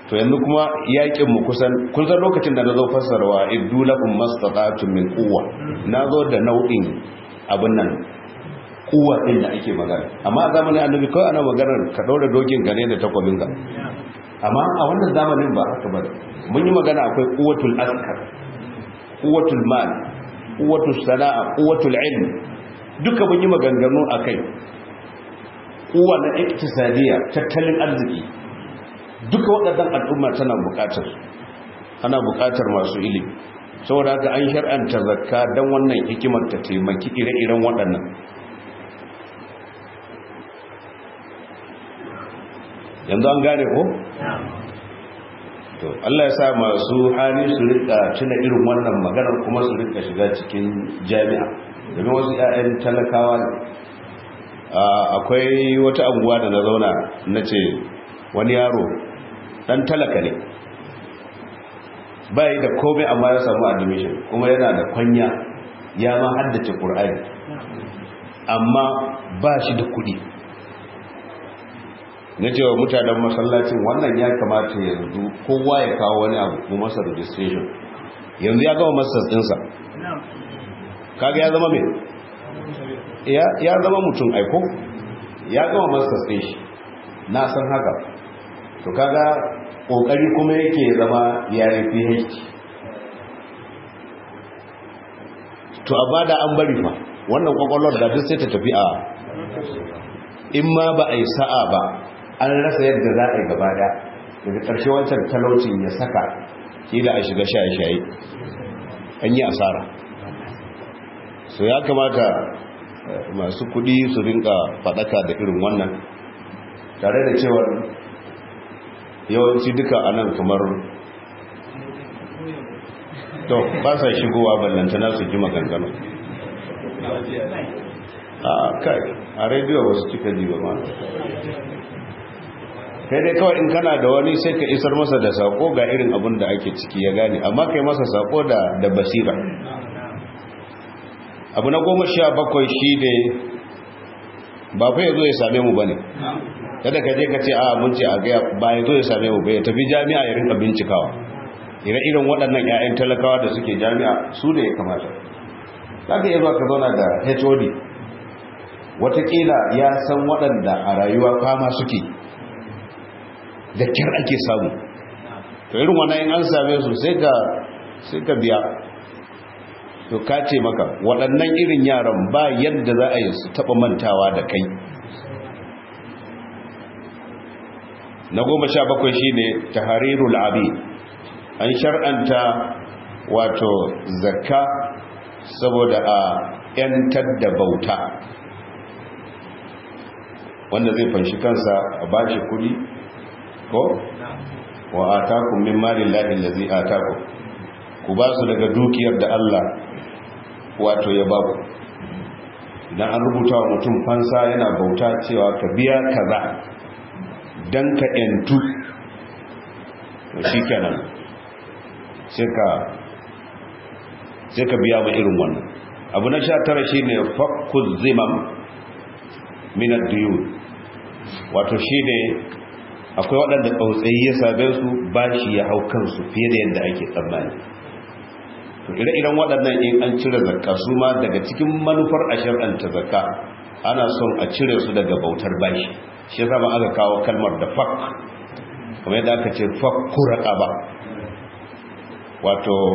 to yanzu kuma yakin mu kusan lokacin da nazo fassarwa iddu lahum mastata'tum min quwwa nazo da nau'in abin nan quwwa din da ake magana, amma a zamanin annabi kawai ana maganar ka daura dokin ka ne da takwabin ka. Amma a wannan zamanin ba haka ba, mun yi magana akwai quwwatul askar, quwwatul mal, quwwatul sana'a, quwwatul ilm, duka mun yi maganganu akai. Quwwa na iktisadiyya, tattalin arziki, duka waɗannan al'umma tana buƙatar, ana buƙatar masu ilimi. Saboda haka an shar'anta zakka dan wannan hikimar ta taimaki ire-iren waɗannan. Yanzu an gane ko? To Allah ya sa masu hali su rika tuna irin wannan maganar kuma su rika shiga cikin jami'a, domin wasu 'ya'yan talakawa ne. Akwai wata anguwa da na zauna na ce wani yaro dan talaka ne, bai da komai amma ya samu admission kuma yana da kwanya, ya ma haddace Qur'ani amma ba shi da kuɗi. Na ce wa mutanen masallacin wannan ya kamata yanzu kowa ya kawo wani abu ko masa registration. Yanzu ya gama masters ɗinsa, kaga ya zama mai ya zama mutum aiko, ya gama masters ɗin shi, na san haka. To kaga kokari kuma yake zama yayin PhD. To amma da an bari fa wannan kwakwalwar da duk sai ta tafi a, in ma ba a yi sa'a ba an rasa yadda za a yi gaba da daga ƙarshe wancan talaucin ya saka kila a shiga shaye-shaye, an yi asara. So ya kamata masu kudi su rinka faɗaka da irin wannan, tare da cewa yawanci duka anan kamar to ba sa shigowa ballantana su ji maganganu a rediyo wasu cika ji ba ma. Kai dai kawai in kana da wani sai ka isar masa da sako ga irin abin da ake ciki ya gane, amma kai masa sako da basira. Abu na 17 shi ne ba fa ya zo ya same mu ba ne, kada ka je ka ce a mun ce a gaya ba ya zo ya same mu ba, ya tafi jami'a ya rinka bincikawa irin waɗannan 'ya'yan talakawa da suke jami'a su da ya kamata. Za ka iya zuwa ka zauna da HOD, watakila ya san waɗanda a rayuwa fama suke da kyar ake samu. To irin wannan in an same su sai ka biya. To ka ce maka waɗannan irin yaran ba yadda za a yi su taɓa mantawa da kai. Na 17 shi ne taharirul abi, an shar'anta wato zakka saboda a 'yantar da bauta, wanda zai fanshi kansa a bashi kudi ko wa atakum min malillahi allazi atakum, ku ba su daga dukiyar da Allah wato ya ba ku. idan an rubuta wa mutum fansa yana bauta cewa ka biya kaza dan ka yantu, to shikenan sai ka biya ma irin wannan. Abu na 19 shine fakku zimam min ad-diyun, wato shine akwai waɗanda tsautsayi ya sabe su bashi ya hau kansu fiye da yadda ake tsammani. To ire-iren waɗannan in an cire zakka su ma daga cikin manufar a shar'anta zakka ana son a cire su daga bautar bashi. Shi yasa ba aka kawo kalmar da fak, kamar yadda aka ce fakku raqaba, wato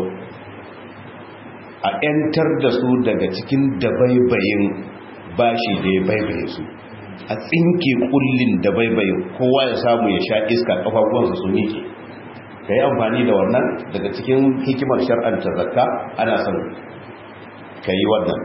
a 'yantar da su daga cikin dabaibayin bashi da ya baibaye su, a tsinke kullin dabaibayin, kowa ya samu ya sha iska, kafafuwansa su miƙe. ka yi amfani da wannan daga cikin hikimar shar'anta zakka ana son ka yi wannan.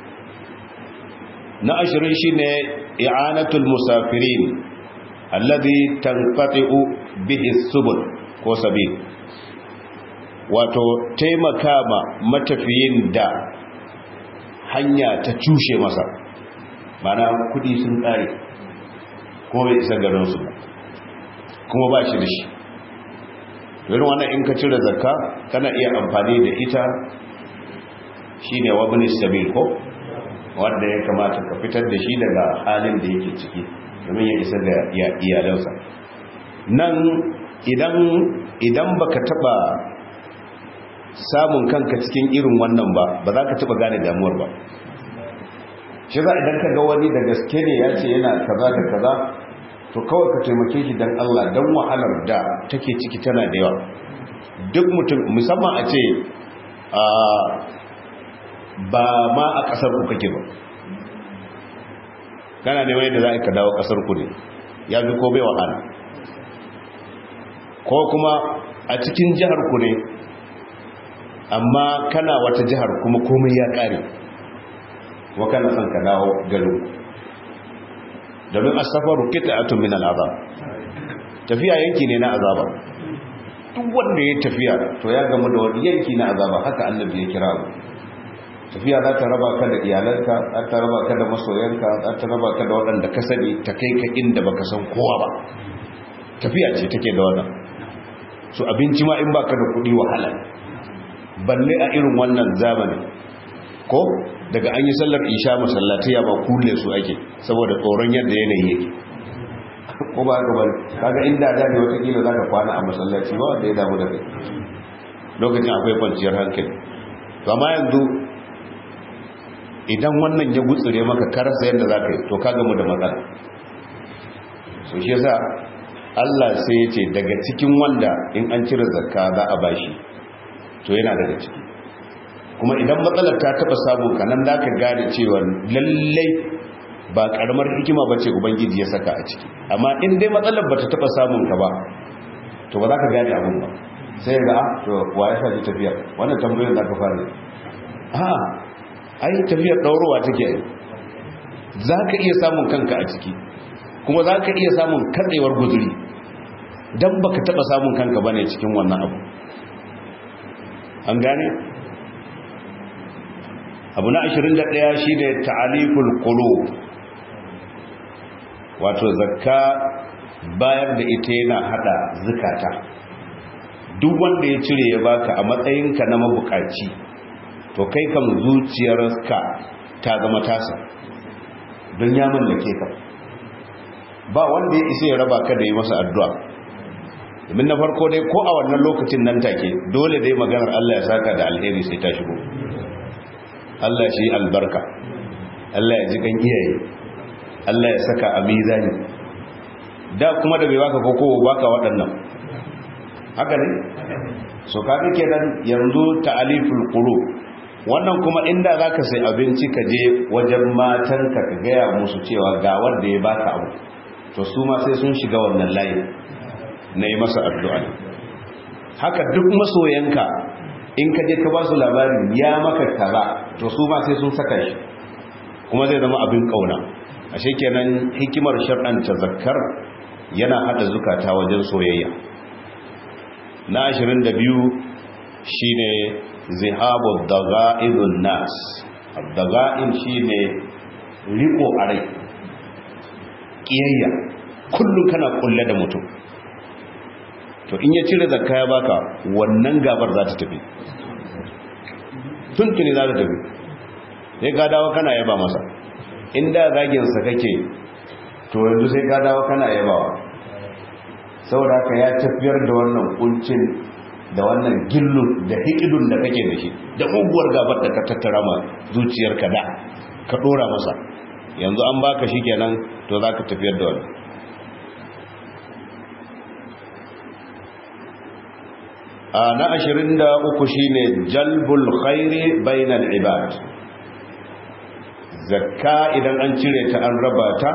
Na 20 shine i'anatul musafirin alladhi tanqati'u bihi subul ko sabil, wato taimaka ma matafiyin da hanya ta cushe masa, mana kudi sun kare ko bai isa garinsu kuma ba shi da shi. irin wannan in ka cire zakka kana iya amfani da ita, shine wabnis sabil ko wanda ya kamata ka fitar da shi daga halin da yake ciki domin ya isa ga iyalansa. Nan idan baka taba samun kanka cikin irin wannan ba za ka taba gane damuwar ba. shi za idan ka ga wani da gaske ne ya ce yana kaza da kaza, to kawai ka taimake shi don Allah, don wahalar da take ciki tana da yawa. Duk mutum musamman a ce ba ma a kasar ku kake ba, kana neman yadda za ka dawo kasar ku ne, ya fi ko bai wahala. Ko kuma a cikin jihar ku ne, amma kana wata jihar kuma komai ya kare, wa kana son ka dawo garin. Domin as-safaru qita'atun min al-azab, tafiya yanki ne na azaba. Duk wanda ya tafiya to ya gamu da wani yanki na azaba, haka annabi ya kira abu. Tafiya za ta raba ka da iyalanka, za ta raba ka da masoyanka, za ta raba ka da waɗanda ka sani, ta kai ka inda baka san kowa ba. Tafiya ce take da wannan. So abinci ma in baka da kuɗi wahala, balle a irin wannan zamani. Ko daga an yi sallar isha masallatiya ba kulle su ake saboda tsoron yadda yanayi yake. Ko ba ka bari kaga inda da ne wata kila zaka kwana a masallaci ba wanda ya damu da kai, lokacin akwai kwanciyar hankali. To amma yanzu idan wannan ya gutsure maka karasa yadda zaka yi, to ka gamu da matsala. So shi yasa Allah sai ya ce daga cikin wanda in an cire zakka za a bashi, to yana daga ciki. Kuma idan matsalar ta taba samu kanan za ka gane cewa lallai ba karamar hikima ba ce ubangiji ya saka a ciki. Amma in dai matsalar ba ta taba samun ka ba, to ba za ka gane abin ba. Sai ga to wa ya sa tafiya wannan tambayoyin za ka fara ai tafiyar ɗaurowa take yi. Za ka iya samun kanka a ciki, kuma za ka iya samun katsewar guzuri don ba ka taba samun kanka ba ne cikin wannan abu. An gane? Abu na 21 shi ne ta'aliful qulub, wato zakka bayar da ita yana hada zakata. Duk wanda ya cire ya baka a matsayinka na mabukaci, to kai kan zuciyarka ta zama tasa, don ya mallake ka. Ba wanda ya isa ya raba ka da yi masa addu'a. Domin na farko dai ko a wannan lokacin nan take dole dai maganar Allah ya saka da alheri sai ta shigo. Allah shi albarka, Allah ya ji kan iyaye, Allah ya saka a mizani. Da kuma da bai baka koko baka waɗannan, haka ne? So kaga kenan yanzu ta'aliful qulub, wannan kuma inda zaka sai abinci ka je wajen matanka ka gaya musu cewa ga wanda ya baka abu, to su ma sai sun shiga wannan layin na yi masa addu'a. Haka duk masoyanka in ka je ka ba su labarin ya maka kaza, to su ma sai sun saka shi, kuma zai zama abin kauna. Ashe kenan hikimar shar'anta zakkar yana hada zukata wajen soyayya. Na 22 shine zihabu daga'idun nas. Daga'in shine riko a rai, kiyayya, kullum kana kulle da mutum. To in ya cire zakka ya baka, wannan gabar za ta tafi, tuntuni za ta tafi. Sai ka dawo kana yaba masa. Inda zaginsa kake, to yanzu sai ka dawo kana yabawa. Saboda haka ya tafiyar da wannan kuncin da wannan gillun da hikidun da kake da shi, da muguwar gabar da ka tattara ma zuciyarka da ka dora masa, yanzu an baka shi kenan, to za ka tafiyar da wannan. Na 23 shine jalbul khairi bainal ibad. Zakka idan an cire ta an raba ta,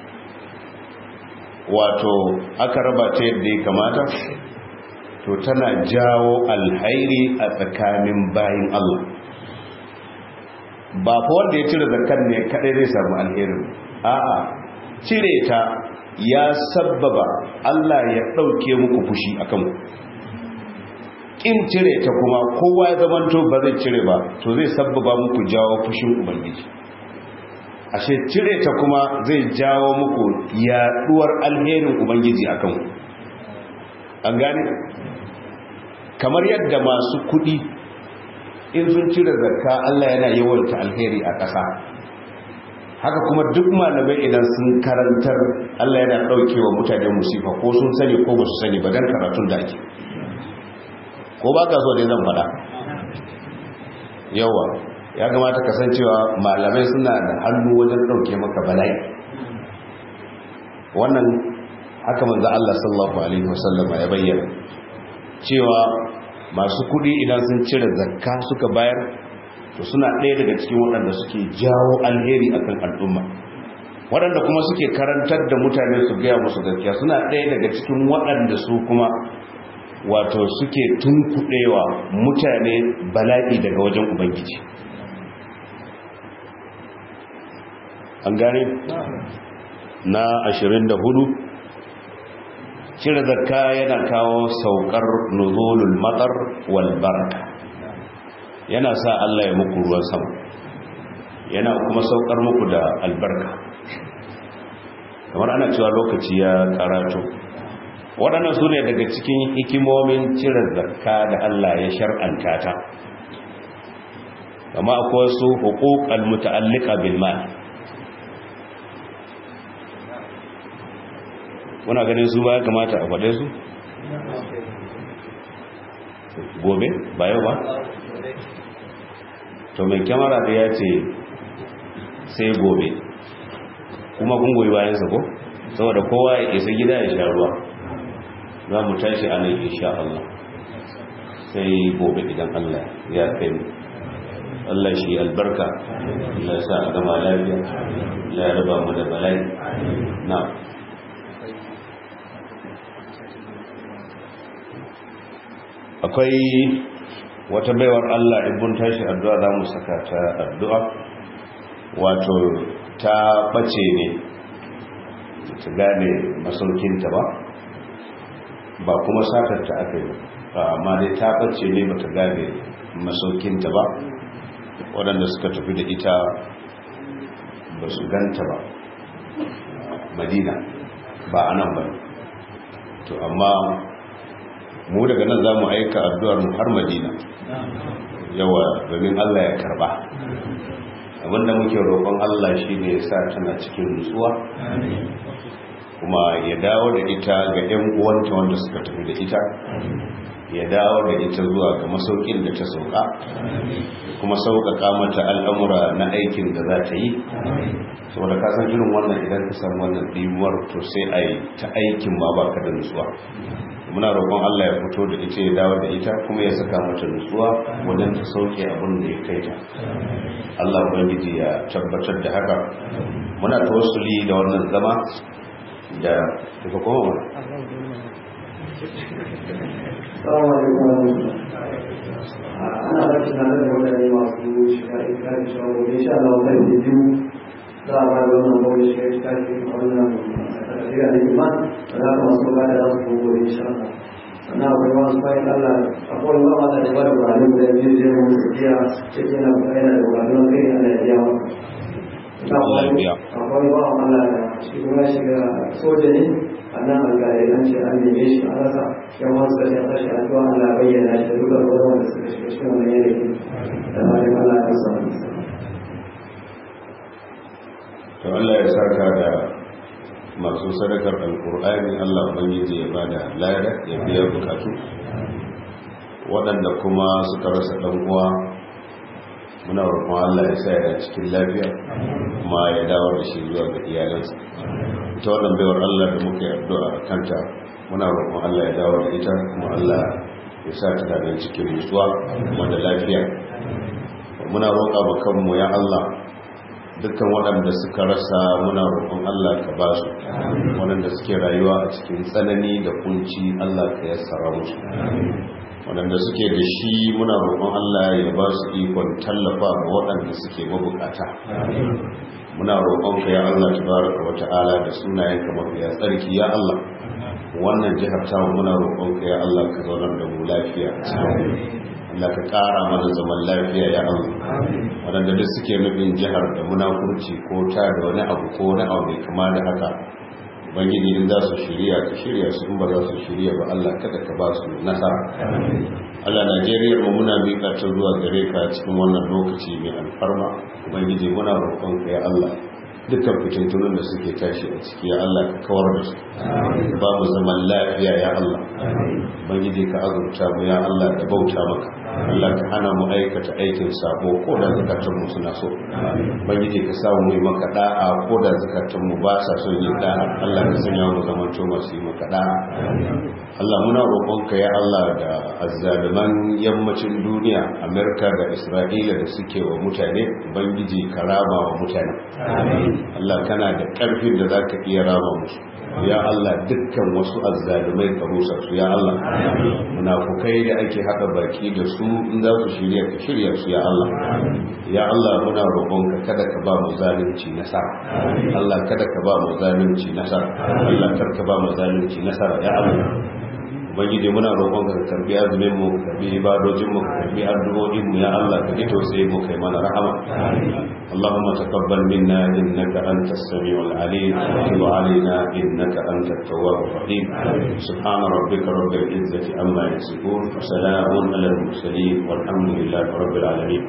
wato aka raba ta yadda ya kamata, to tana jawo alhairi a tsakanin bayin Allah. Ba fa wanda ya cire zakkan ne kadai zai samu alherin, a'a, cire ta ya sabbaba Allah ya dauke muku fushi akan ku. Kin cire ta kuma kowa ya zamanto ba zai cire ba, to zai sabbaba muku jawo fushin ubangiji. Ashe cire ta kuma zai jawo muku yaduwar alherin ubangiji akan ku. An gane? Kamar yadda masu kudi in sun cire zakka Allah yana yawaita alheri a ƙasa. haka kuma duk malamai idan sun karantar Allah yana ɗaukewa mutane musifa ko sun sani ko ba su sani ba dan karatun da ake ko ba ka so dai zan faɗa yawa ya kamata kasancewa malamai suna da hannu wajen ɗauke maka bala'i wannan haka manzo Allah sallallahu alaihi wasallam ya bayyana cewa masu kudi idan sun cire zakka suka bayar to suna ɗaya daga cikin waɗanda suke jawo alheri akan al'umma, waɗanda kuma suke karantar da mutane su gaya musu gaskiya suna ɗaya daga cikin waɗanda su kuma wato suke tunkuɗewa mutane bala'i daga wajen ubangiji. An gane na 24 cire zakka yana kawo saukar nuzulul matar wal baraka, yana sa Allah ya muku ruwan sama, yana kuma saukar muku da albarka, kamar ana cewa lokaci ya karatu. Waɗannan su ne daga cikin hikimomin cire zakka da Allah ya shar'anta ta, kama akwai su huquq al-muta'alliqa bil mal. Kuna ganin su ba ya kamata a faɗe su? Gobe? Ba yau ba? To mai kyamara da ya ce sai gobe, kuma kun goyi bayansa ko? Saboda kowa ya isa gida ya sha ruwa, za mu tashi a nan insha Allah sai gobe idan Allah ya kai mu. Allah shi albarka, Allah ya sa a gama lafiya, Allah ya raba mu da bala'i. Na akwai wata baiwar Allah ibn tashi addu'a za mu saka ta addu'a, wato ta bace ne ta gane masaukinta ba kuma sakarta aka yi ba, amma dai ta bace ne ba ta gane masaukinta ba. Waɗanda suka tafi da ita ba su ganta ba Madina, ba a nan ba. To amma mu daga nan za mu aika addu'ar mu har Madina, yawa, domin Allah ya karba. Abinda muke roƙon Allah shi ne ya sa tana cikin nutsuwa, kuma ya dawo da ita ga 'yan uwanta wanda suka tafi da ita, ya dawo da ita zuwa ga masaukin da ta sauka, kuma sauƙaƙa mata al'amura na aikin da za ta yi. Saboda kasan irin wannan idan ka samu wannan ɗimuwar to sai a yi ta aikin ma ba ka da nutsuwa. Muna roƙon Allah ya fito da ita, ya dawo da ita, kuma ya saka mata nutsuwa wajen ta sauke abin da ya kai ta. Allah ubangiji ya tabbatar da haka. Muna tawassuli da wannan zama da tafi kowa wani.
Assalamu alaikum. Ana da tunanin da wadanda masu shiga ikari shawo, insha Allah kai da biyu za a ba da wannan bawai shiga ikari a wannan tafiya da iman da za ka masu ba da su gobe insha Allah. Sannan akwai wasu bayan Allah akwai ba mata da bada buranin da biyu zai mu tafiya cikin na bayan da buranin kai ana da yawa. Akwai ba Allah da shi kuma shiga soja ne a nan alƙari an ce an neme shi a rasa yan wasu da ya tashi addu'a Allah bayyana shi da duka wanda suka shiga cikin wannan yanayi da halin Allah ya sa wani sa.
To Allah ya saka da masu sadakar alƙur'ani, Allah ubangiji ya bada lada, ya biya bukatu. Waɗanda kuma suka rasa ɗan uwa, muna roƙon Allah ya sa ya cikin lafiya, kuma ya dawo da shi zuwa ga iyalansa. Ita wannan baiwar Allah da muke addu'a a kanta, muna roƙon Allah ya dawo da ita, kuma Allah ya sa ta da cikin nutsuwa wanda lafiya. Muna roƙa wa kanmu ya Allah, dukkan waɗanda suka rasa muna roƙon Allah ka ba su, waɗanda suke rayuwa a cikin tsanani da kunci Allah ka yassara musu, waɗanda suke da shi muna roƙon Allah ya ba su ikon tallafa ga waɗanda suke mabukata. Muna roƙon ka ya Allah tabaraka wa ta'ala da sunayenka mafiya tsarki ya Allah, wannan jihar ta muna roƙon ka ya Allah ka zaunar da mu lafiya a cikin Allah ka ƙara mana zaman lafiya ya Allah. Waɗanda duk suke nufin jihar da munafurci ko ta da wani abu ko wani abu mai kama da haka, Ubangiji in za su shirya ka shirya su, in ba za su shirya ba Allah kada ka ba su nasara. Allah, Najeriya mu muna miƙa ta zuwa gare ka cikin wannan lokaci mai alfarma. Ubangiji muna roƙon ka ya Allah dukkan fitintunan da suke tashi a ciki ya Allah ka kawar da su ba mu zaman lafiya ya Allah bangiji ka azurta mu ya Allah da bauta maka Allah ka hana mu aikata aikin sabo ko da zakatun mu suna so bangiji ka sa mu yi maka da'a ko da zakatun mu ba sa son yin da'a Allah ka sanya mu zaman to masu yi maka da'a Allah muna roƙonka ya Allah da azzaliman yammacin duniya Amerika da Isra'ila da suke wa mutane bangiji ka rama wa mutane Allah kana da ƙarfin da zaka iya rama musu ya Allah dukkan wasu azzalumai ka rusa su ya Allah munafukai da ake haɗa baki da su in za su shirya su ya Allah ya Allah muna roƙonka kada ka ba mu zalunci nasara Allah kada ka ba mu zalunci nasara Allah kar ka ba mu zalunci nasara ya Allah ubangiji muna roƙon ka karbi azumin mu ka karbi ibadojin mu ka karbi addu'o'in mu ya Allah ka ji tausayi mu kai mana rahama Allahumma taqabbal minna innaka antas samiul alim wa tub alaina innaka antat tawwabur rahim subhana rabbika rabbil izzati amma yasifun wa salamun alal mursalin walhamdulillahi rabbil alamin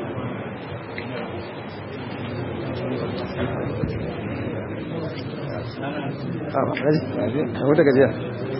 ready? What are you